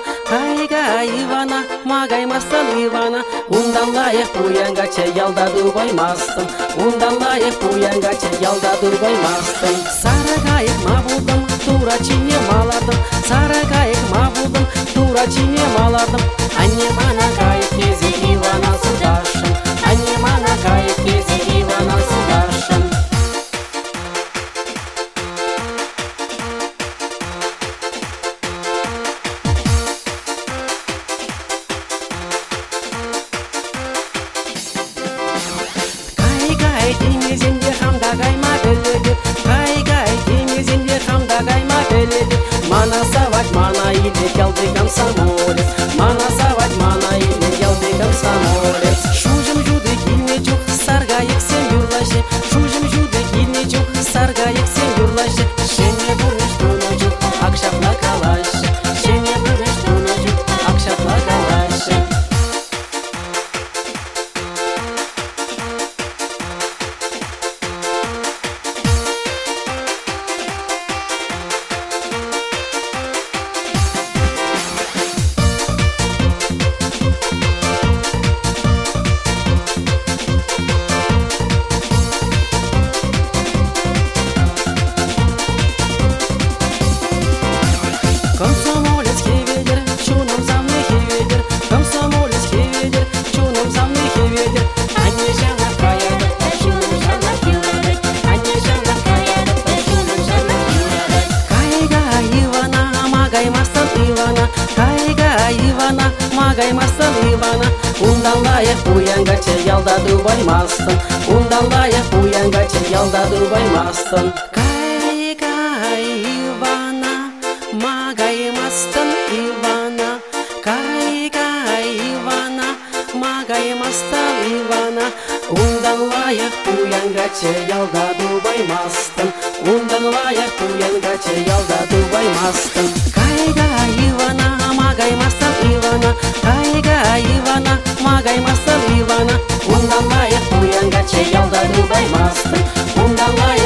Кайга Ивана, магаймастан Ивана, ундан лайық буянгача ялдады қоймастым, ундан лайық буянгача ялдады қоймастым. Сары кайық мабудым, тура чине маладым, сары кайық мабудым, тура чине маладым. Анне мана кайық кезі Ивана судашым, анне мана кайық кезі Ивана судашым. Денезінде хамда кайма келеді, кай денезінде хамда кайма келеді. Мана савать, мана иде ялды комсомолец, мана савать, мана иде ялды комсомолец. Шужым жуды килне жук, саргайык сен юрлашы, шужым жуды килне жук, саргайык сен юрлашы. Шене бурыш туны жук, акшапла калашы, шене бурыш туны жук, акшапла калашы. Комсомолец хеведер, чуном замный хеведер, комсомолец хеведер, чуном замный хеведер. Анне жана каяды, чуном жана хеведер, анне жана каяды, чуном жана хеведер. Кайга Ивана, магаймастан Ивана, кайга Ивана, магаймастан Ивана. Ундан лайық буянгача ялдады қоймастым, ундан лайық буянгача ялдады қоймастым. Кайга Ивана, магаймастан Ивана, кайга Ивана, магаймастан Ивана. Ундан лайық буянгача ялдады қоймастым, ундан лайық буянгача ялдады қоймастым. Кайга Ивана, магаймастан Ивана, кайга Ивана, магаймастан Ивана. Ундан лайық буянгача ялдады қоймастым, ундан лайық